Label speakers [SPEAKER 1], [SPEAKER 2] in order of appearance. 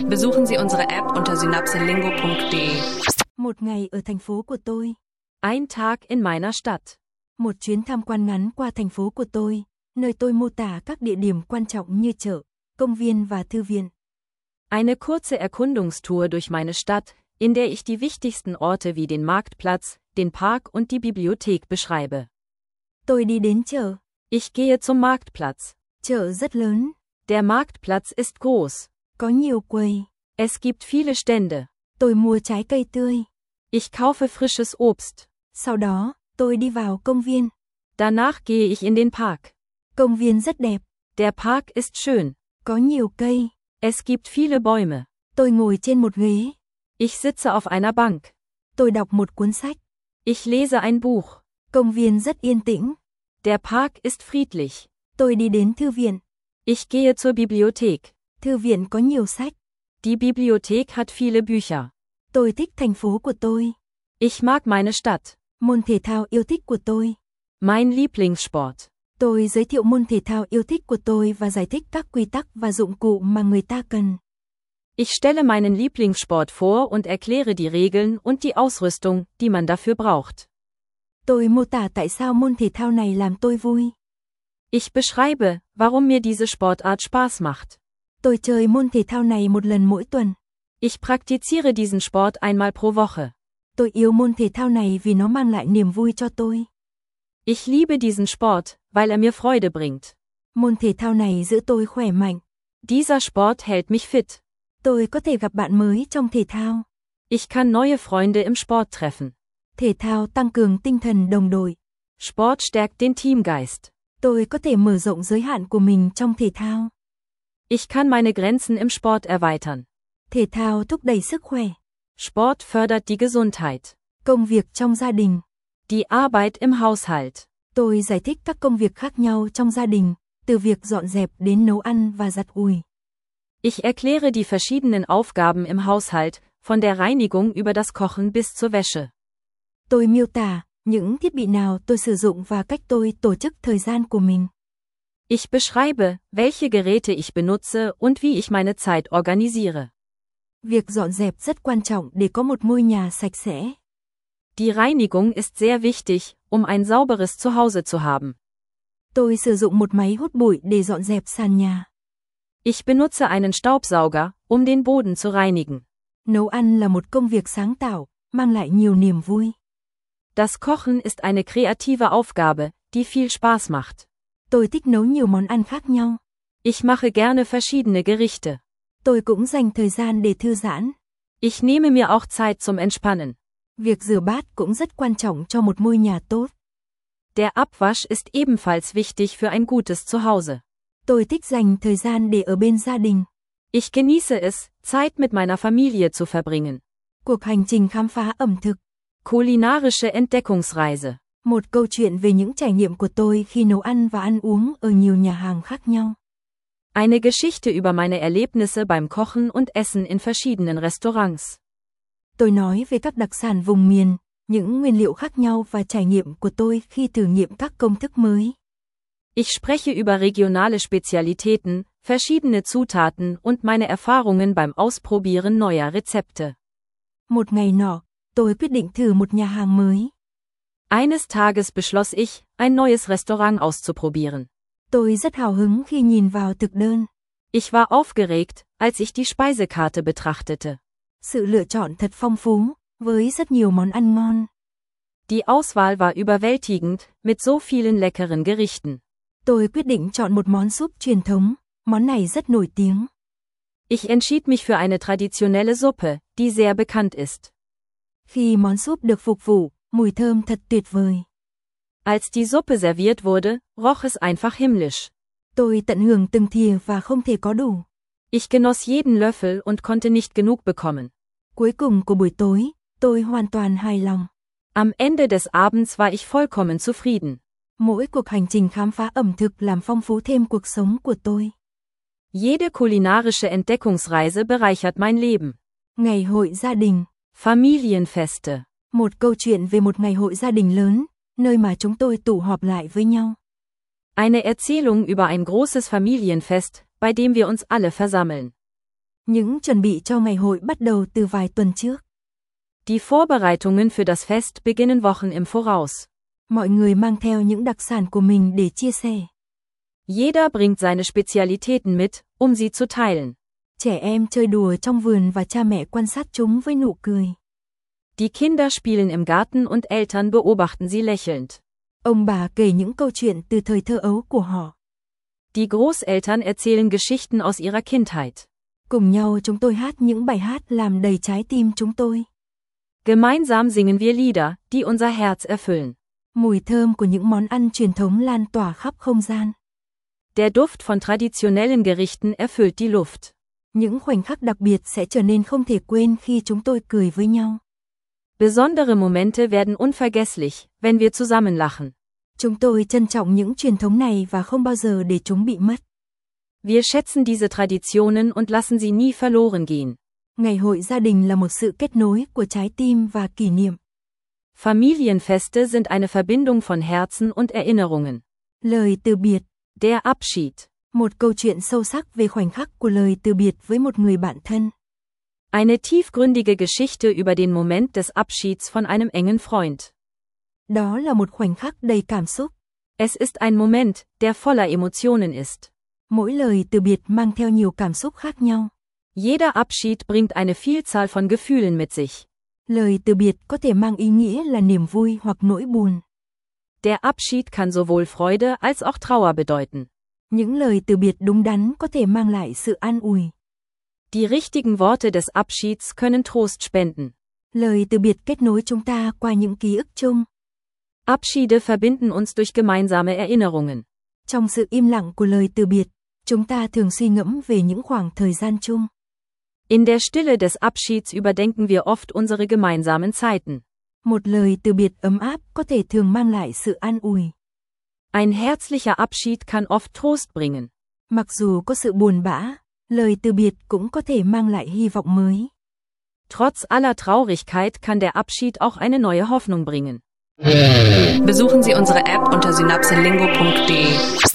[SPEAKER 1] Besuchen Sie unsere App unter synapselingo.de.
[SPEAKER 2] Một ngày ở thành phố của tôi.
[SPEAKER 3] Ein Tag in meiner Stadt.
[SPEAKER 2] Một chuyến tham quan ngắn qua thành phố của tôi, nơi tôi mô tả các địa điểm quan trọng như chợ, công viên và thư viện.
[SPEAKER 3] Eine kurze Erkundungstour durch meine Stadt, in der ich die wichtigsten Orte wie den Marktplatz, den Park und die Bibliothek beschreibe.
[SPEAKER 2] Tôi đi đến chợ.
[SPEAKER 3] Ich gehe zum Marktplatz.
[SPEAKER 2] Chợ rất lớn.
[SPEAKER 3] Der Marktplatz ist groß.
[SPEAKER 2] Có nhiều quầy.
[SPEAKER 3] Es gibt viele Stände.
[SPEAKER 2] Tôi mua trái cây tươi.
[SPEAKER 3] Ich kaufe frisches Obst.
[SPEAKER 2] Sau đó, tôi đi vào công viên.
[SPEAKER 3] Danach gehe ich in den Park.
[SPEAKER 2] Công viên rất đẹp.
[SPEAKER 3] Der Park ist schön.
[SPEAKER 2] Có nhiều cây.
[SPEAKER 3] Es gibt viele Bäume.
[SPEAKER 2] Tôi ngồi trên một ghế.
[SPEAKER 3] Ich sitze auf einer Bank.
[SPEAKER 2] Tôi đọc một cuốn sách.
[SPEAKER 3] Ich lese ein Buch.
[SPEAKER 2] Công viên rất yên tĩnh.
[SPEAKER 3] Der Park ist friedlich.
[SPEAKER 2] Tôi đi đến thư viện.
[SPEAKER 3] Ich gehe zur Bibliothek.
[SPEAKER 2] Thư viện có nhiều sách.
[SPEAKER 3] Die Bibliothek hat viele Bücher.
[SPEAKER 2] Tôi thích thành phố của tôi.
[SPEAKER 3] Ich mag meine Stadt.
[SPEAKER 2] Môn thể thao yêu thích của tôi.
[SPEAKER 3] Mein Lieblingssport.
[SPEAKER 2] Tôi giới thiệu môn thể thao yêu thích của tôi và giải thích các quy tắc và dụng cụ mà người ta cần.
[SPEAKER 3] Ich stelle meinen Lieblingssport vor und erkläre die Regeln und die Ausrüstung, die man dafür braucht.
[SPEAKER 2] Tôi mô tả tại sao môn thể thao này làm tôi vui.
[SPEAKER 3] Ich beschreibe, warum mir diese Sportart Spaß macht.
[SPEAKER 2] Tôi chơi môn thể thao này một lần mỗi tuần.
[SPEAKER 3] Ich praktiziere diesen Sport einmal pro Woche.
[SPEAKER 2] Tôi yêu môn thể thao này vì nó mang lại niềm vui cho tôi.
[SPEAKER 3] Ich liebe diesen Sport, weil er mir Freude bringt.
[SPEAKER 2] Môn thể thao này giữ tôi khỏe mạnh.
[SPEAKER 3] Dieser Sport hält mich fit.
[SPEAKER 2] Tôi có thể gặp bạn mới trong thể thao.
[SPEAKER 3] Ich kann neue Freunde im Sport treffen.
[SPEAKER 2] Thể thao tăng cường tinh thần đồng đội.
[SPEAKER 3] Sport stärkt den Teamgeist.
[SPEAKER 2] Tôi có thể mở rộng giới hạn của mình trong thể thao.
[SPEAKER 3] Ich kann meine Grenzen im Sport erweitern.
[SPEAKER 2] Thể thao thúc đẩy sức khỏe.
[SPEAKER 3] Sport fördert die Gesundheit.
[SPEAKER 2] Công việc trong gia đình.
[SPEAKER 3] Die Arbeit im Haushalt.
[SPEAKER 2] Tôi giải thích các công việc khác nhau trong gia đình, từ việc dọn dẹp đến nấu ăn và giặt ủi.
[SPEAKER 3] Ich erkläre die verschiedenen Aufgaben im Haushalt, von der Reinigung über das Kochen bis zur Wäsche.
[SPEAKER 2] Tôi miêu tả những thiết bị nào tôi sử dụng và cách tôi tổ chức thời gian của mình.
[SPEAKER 3] Ich beschreibe, welche Geräte ich benutze und wie ich meine Zeit organisiere.
[SPEAKER 2] Việc dọn dẹp rất quan trọng để có một ngôi nhà sạch sẽ.
[SPEAKER 3] Die Reinigung ist sehr wichtig, um ein sauberes Zuhause zu haben.
[SPEAKER 2] Tôi sử dụng một máy hút bụi để dọn dẹp sàn nhà.
[SPEAKER 3] Ich benutze einen Staubsauger, um den Boden zu reinigen.
[SPEAKER 2] Nấu ăn là một công việc sáng tạo, mang lại nhiều niềm vui.
[SPEAKER 3] Das Kochen ist eine kreative Aufgabe, die viel Spaß macht.
[SPEAKER 2] Tôi thích nấu nhiều món ăn khác nhau.
[SPEAKER 3] Ich mache gerne verschiedene Gerichte.
[SPEAKER 2] Tôi cũng dành thời gian để thư giãn.
[SPEAKER 3] Ich nehme mir auch Zeit zum Entspannen.
[SPEAKER 2] Việc rửa bát cũng rất quan trọng cho một ngôi nhà tốt.
[SPEAKER 3] Der Abwasch ist ebenfalls wichtig für ein gutes Zuhause.
[SPEAKER 2] Tôi thích dành thời gian để ở bên gia đình.
[SPEAKER 3] Ich genieße es, Zeit mit meiner Familie zu verbringen.
[SPEAKER 2] Cuộc hành trình khám phá ẩm thực.
[SPEAKER 3] Kulinarische Entdeckungsreise.
[SPEAKER 2] Một câu chuyện về những trải nghiệm của tôi khi nấu ăn và ăn uống ở nhiều nhà hàng khác nhau.
[SPEAKER 3] Eine Geschichte über meine Erlebnisse beim Kochen und Essen in verschiedenen Restaurants.
[SPEAKER 2] Tôi nói về các đặc sản vùng miền, những nguyên liệu khác nhau và trải nghiệm của tôi khi thử nghiệm các công thức mới.
[SPEAKER 3] Ich spreche über regionale Spezialitäten, verschiedene Zutaten und meine Erfahrungen beim Ausprobieren neuer Rezepte.
[SPEAKER 2] Một ngày nọ, tôi quyết định thử một nhà hàng mới.
[SPEAKER 3] Eines Tages beschloss ich, ein neues Restaurant auszuprobieren.
[SPEAKER 2] Tôi rất hào hứng khi nhìn vào thực đơn.
[SPEAKER 3] Ich war aufgeregt, als ich die Speisekarte betrachtete.
[SPEAKER 2] Sự lựa chọn thật phong phú, với rất nhiều món ăn ngon.
[SPEAKER 3] Die Auswahl war überwältigend, mit so vielen leckeren Gerichten.
[SPEAKER 2] Tôi quyết định chọn một món súp truyền thống, món này rất nổi tiếng.
[SPEAKER 3] Ich entschied mich für eine traditionelle Suppe, die sehr bekannt ist.
[SPEAKER 2] Khi món súp được phục vụ, mùi thơm thật tuyệt vời.
[SPEAKER 3] Als die Suppe serviert wurde, roch es einfach himmlisch.
[SPEAKER 2] Tôi tận hưởng từng thìa và không thể có đủ.
[SPEAKER 3] Ich genoss jeden Löffel und konnte nicht genug bekommen.
[SPEAKER 2] Cuối cùng của buổi tối, tôi hoàn toàn hài lòng.
[SPEAKER 3] Am Ende des Abends war ich vollkommen zufrieden.
[SPEAKER 2] Mỗi cuộc hành trình khám phá ẩm thực làm phong phú thêm cuộc sống của tôi.
[SPEAKER 3] Jede kulinarische Entdeckungsreise bereichert mein Leben.
[SPEAKER 2] Ngày hội gia đình.
[SPEAKER 3] Familienfeste.
[SPEAKER 2] Một câu chuyện về một ngày hội gia đình lớn, nơi mà chúng tôi tụ họp lại với nhau.
[SPEAKER 3] Eine Erzählung über ein großes Familienfest, bei dem wir uns alle versammeln.
[SPEAKER 2] Những chuẩn bị cho ngày hội bắt đầu từ vài tuần trước.
[SPEAKER 3] Die Vorbereitungen für das Fest beginnen Wochen im Voraus.
[SPEAKER 2] Mọi người mang theo những đặc sản của mình để chia sẻ.
[SPEAKER 3] Jeder bringt seine Spezialitäten mit, sie zu teilen.
[SPEAKER 2] Trẻ em chơi đùa trong vườn và cha mẹ quan sát chúng với nụ cười.
[SPEAKER 3] Die Kinder spielen im Garten und Eltern beobachten sie lächelnd.
[SPEAKER 2] Ông bà kể những câu chuyện từ thời thơ ấu của họ.
[SPEAKER 3] Die Großeltern erzählen Geschichten aus ihrer Kindheit.
[SPEAKER 2] Cùng nhau chúng tôi hát những bài hát làm đầy trái tim chúng tôi.
[SPEAKER 3] Gemeinsam singen wir Lieder, die unser Herz erfüllen.
[SPEAKER 2] Mùi thơm của những món ăn truyền thống lan tỏa khắp không gian.
[SPEAKER 3] Der Duft von traditionellen Gerichten erfüllt die Luft.
[SPEAKER 2] Những khoảnh khắc đặc biệt sẽ trở nên không thể quên khi chúng tôi cười với nhau.
[SPEAKER 3] Besondere Momente werden unvergesslich, wenn wir zusammen lachen.
[SPEAKER 2] Chúng tôi trân trọng những truyền thống này và không bao giờ để chúng bị mất.
[SPEAKER 3] Wir schätzen diese Traditionen und lassen sie nie verloren gehen.
[SPEAKER 2] Ngày hội gia đình là một sự kết nối của trái tim và kỷ niệm.
[SPEAKER 3] Familienfeste sind eine Verbindung von Herzen und Erinnerungen.
[SPEAKER 2] Lời từ biệt.
[SPEAKER 3] Der Abschied.
[SPEAKER 2] Một câu chuyện sâu sắc về khoảnh khắc của lời từ biệt với một người bạn thân.
[SPEAKER 3] Eine tiefgründige Geschichte über den Moment des Abschieds von einem engen Freund.
[SPEAKER 2] Đó là một khoảnh khắc đầy cảm xúc.
[SPEAKER 3] Es ist ein Moment, der voller Emotionen ist.
[SPEAKER 2] Mỗi lời từ biệt mang theo nhiều cảm xúc khác nhau.
[SPEAKER 3] Jeder Abschied bringt eine Vielzahl von Gefühlen mit sich.
[SPEAKER 2] Lời từ biệt có thể mang ý nghĩa là niềm vui hoặc nỗi buồn.
[SPEAKER 3] Der Abschied kann sowohl Freude als auch Trauer bedeuten.
[SPEAKER 2] Những lời từ biệt đúng đắn có thể mang lại sự an ủi.
[SPEAKER 3] Die richtigen Worte des Abschieds können Trost spenden.
[SPEAKER 2] Lời từ biệt kết nối chúng ta qua những ký ức chung.
[SPEAKER 3] Abschiede verbinden uns durch gemeinsame Erinnerungen.
[SPEAKER 2] Trong sự im lặng của lời từ biệt, chúng ta thường suy ngẫm về những khoảng thời gian chung.
[SPEAKER 3] In der Stille des Abschieds überdenken wir oft unsere gemeinsamen Zeiten.
[SPEAKER 2] Một lời từ biệt ấm áp có thể thường mang lại sự an ủi.
[SPEAKER 3] Ein herzlicher Abschied kann oft Trost bringen.
[SPEAKER 2] Mặc dù có sự buồn bã, lời từ biệt cũng có thể mang lại hy vọng mới.
[SPEAKER 3] Trotz aller Traurigkeit kann der Abschied auch eine neue Hoffnung bringen.
[SPEAKER 1] Besuchen Sie unsere App unter synapselingo.de.